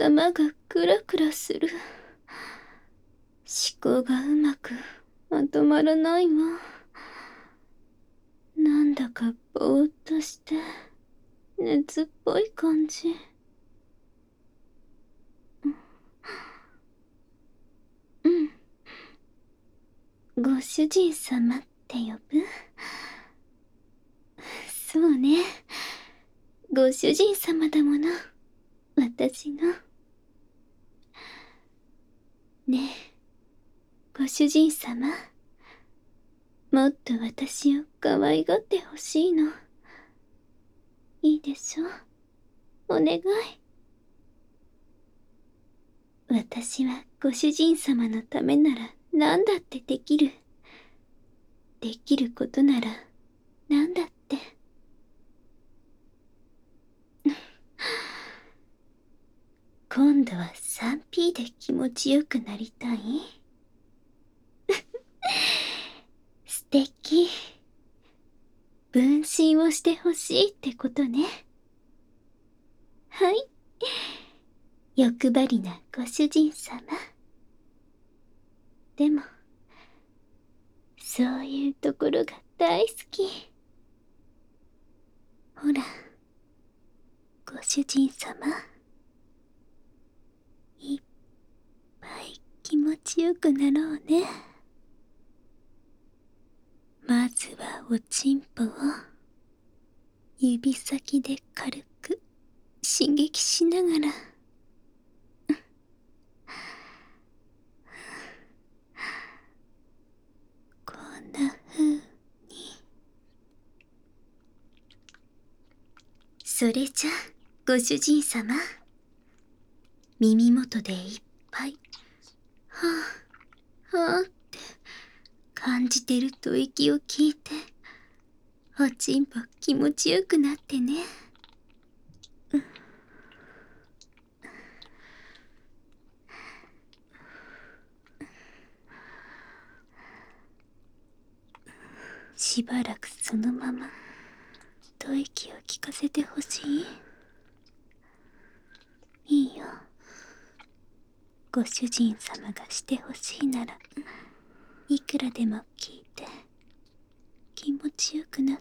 頭がクラクラする。思考がうまくまとまらないわ。なんだかぼーっとして熱っぽい感じ。うん。ご主人様って呼ぶ？そうね。ご主人様だもの。私の。ねえ、ご主人様。もっと私を可愛がってほしいの。いいでしょ？お願い。私はご主人様のためなら何だってできる。できることなら何だって。今度は 3P で気持ちよくなりたい？素敵。分身をしてほしいってことね。はい。欲張りなご主人様。でも、そういうところが大好き。ほら、ご主人様。いっぱい気持ちよくなろうね。まずはおちんぽを指先で軽く刺激しながら。こんな風に。それじゃご主人様、耳元でいっぱいはあはあって感じてると息を聞いて、おちんぽ気持ちよくなってね。しばらくそのまま吐息を聞かせてほしい？いいよ。ご主人様がしてほしいならいくらでも聞いて気持ちよくなって。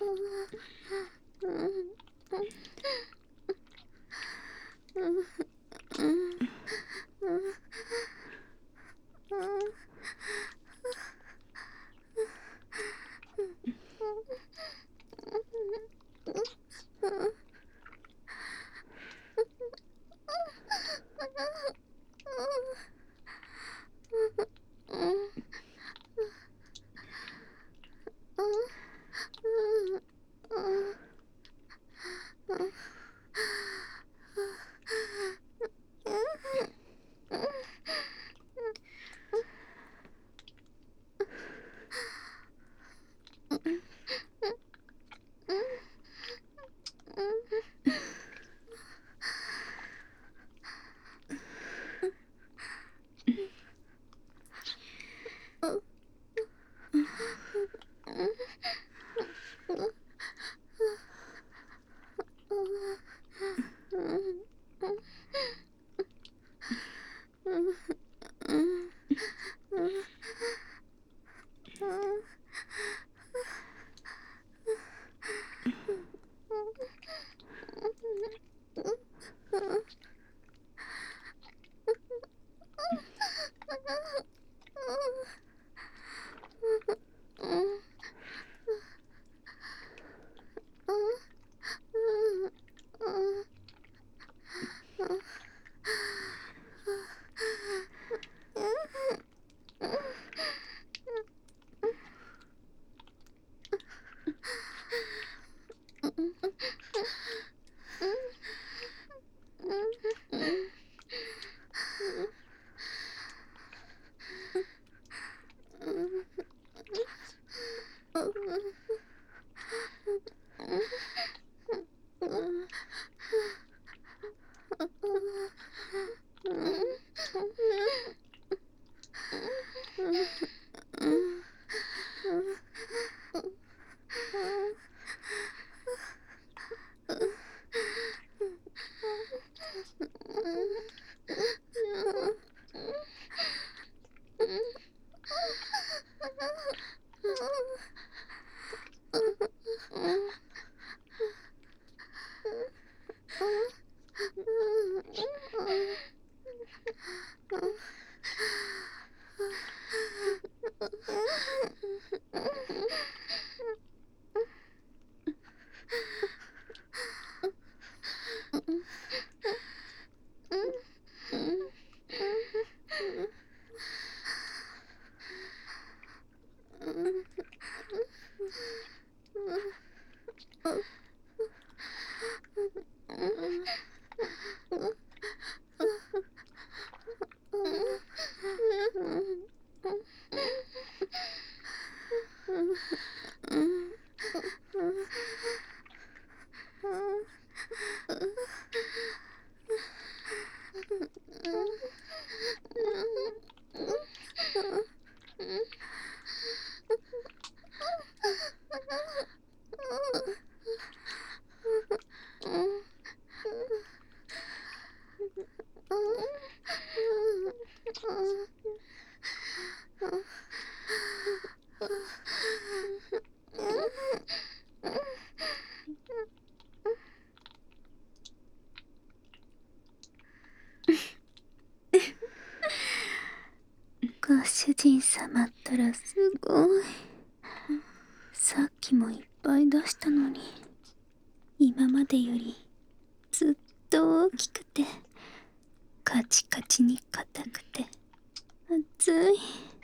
ご主人様ったらすごい。さっきもいっぱい出したのに、今までよりずっと大きくて、カチカチに硬くて熱い。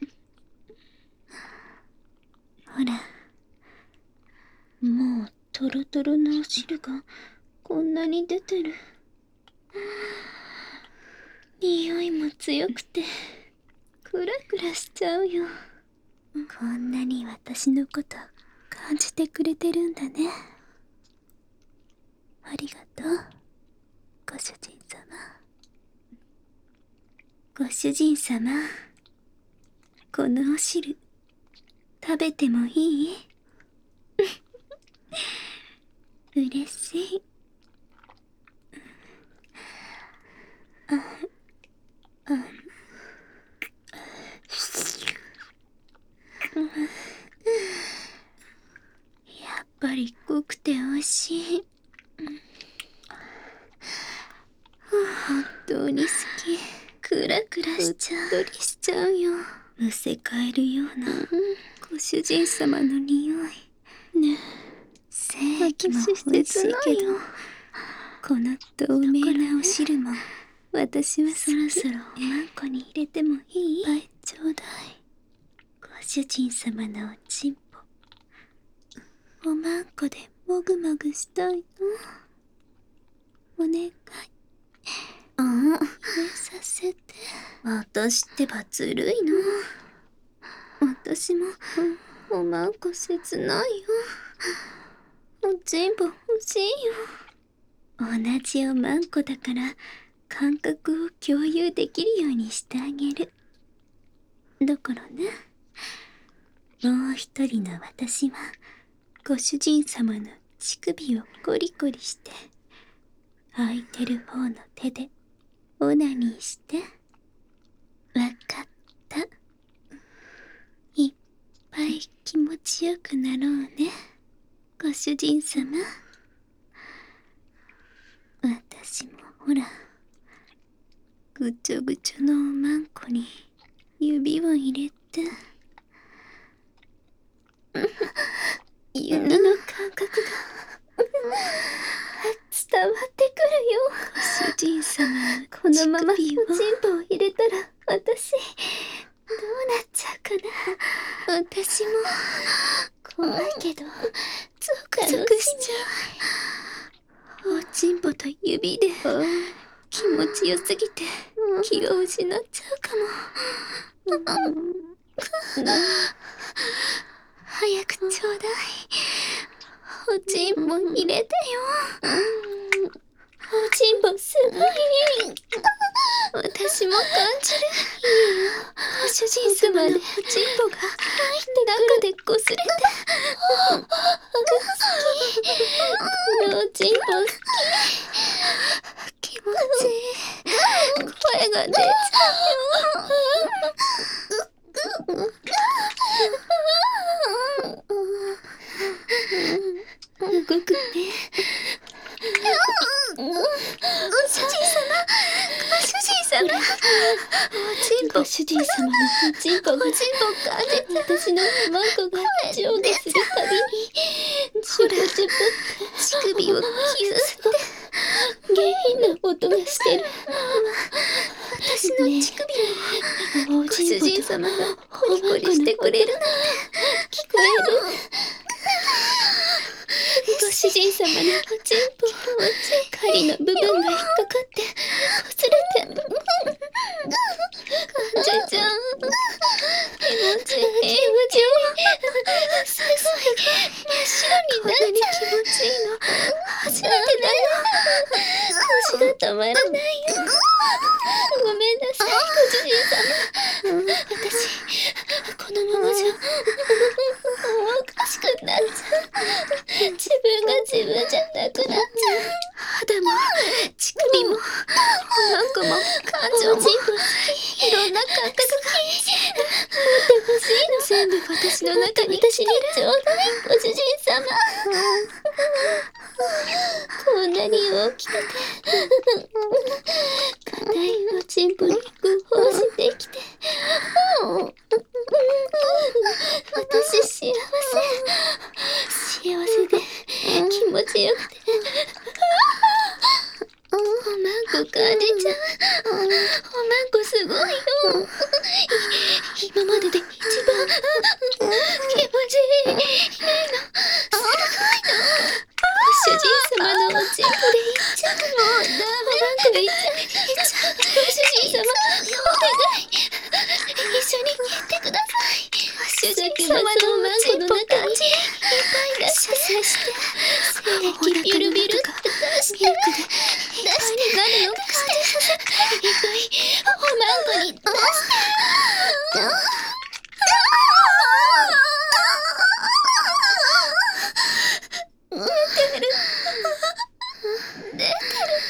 ほら、もうトロトロのお汁がこんなに出てる。匂いも強くてクラクラしちゃうよ。こんなに私のこと感じてくれてるんだね。ありがとう、ご主人様。ご主人様、このお汁食べてもいい？嬉しい。やっぱり濃くて美味しい。本当に好き。クラクラしちゃう。うっとりしちゃうよ。むせ返るような、ご主人様の匂い。ねえ、精液も美味しいけど、この透明なお汁も私はそろそろおまんこに入れてもいい？いっぱいちょうだい。ご主人様のおちんぽ、おまんこでもぐもぐしたいの。お願い。入れさせて。私ってばずるいの。私もおまんこ切ないよ。おちんぽ欲しいよ。同じおまんこだから感覚を共有できるようにしてあげる。だからね、もう一人の私はご主人様の乳首をコリコリして、空いてる方の手でオナニーして。わかった。いっぱい気持ちよくなろうね、ご主人様。私もほら、ぐちょぐちょのおまんこに指を入れて。指の感覚が伝わってくるよ。ご主人様のこのままおちんぽを入れたら私どうなっちゃうかな。私も怖いけどゾクゾクしちゃう。おちんぽと指で気持ちよすぎて気を失っちゃうかも。早くちょうだい。おちんぽ入れてよ。おちんぽすごい。私も感じる。ご主人様のおちんぽが中でこすれて。好き。このおちんぽ好き。気持ちいい。声が出ちゃうよ。動くね。ご主人様、ご主人様。おちんぽ、ご主人様のおちんぽが、私のおまんこが上下するたびにチュポチュポって乳首をキューって下品な音がしてる。私の乳首をご主人様がコリコリしてくれるなんて聞こえる。ご主人様のおちんぽ、針の部分が引っかかってこすれて感じちゃう。気持ちいい。すごい真っ白になっちゃう。こんなに気持ちいいの初めてだよ。腰が止まらないよ。ごめんなさい、ご主人様。私このままじゃおかしくなっちゃう。自分が自分じゃなくなっちゃう。肌も乳首もおまんこも感情もいろんな感覚が持ってほしいの。全部私の中に私にちょうだい、ご主人様。こんなに大きくて硬いおちんぽにグホしてきて、私幸せで気持ちよくておまんこ感じちゃう。おまんこすごいよ。今までで一番気持ちいいの。すごいの。ご主人様のおちんぽでいっちゃう。もうダメ。おまんこでいっちゃう。ご主人様お願い、一緒にやってください。ご主人様のおまんこの中にいっぱい出して精液ビルビルって出して何の出していっぱいおまんこに出して出てるよ。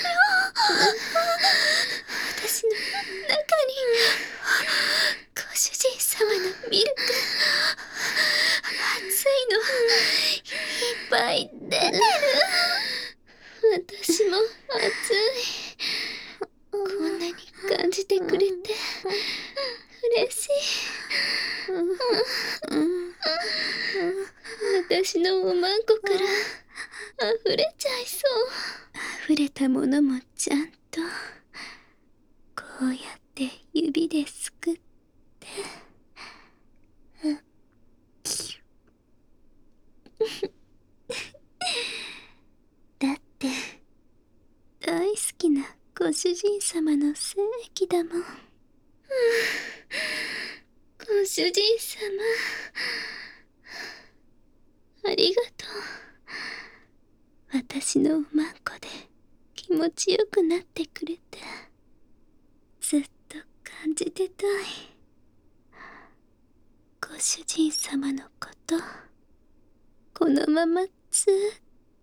私の中にご主人様のミルク熱いのいっぱい出私も暑い。こんなに感じてくれて嬉しい。私のおまんこから溢れちゃいそう。溢れたものもちゃんとこうやって指ですくって、だって大好きなご主人様の精液だもん。ご主人様、ありがとう。私のおまんこで気持ちよくなってくれて、ずっと感じてたい。ご主人様のこと、このままずっと。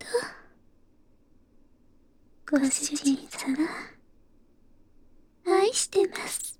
ご主人様、愛してます。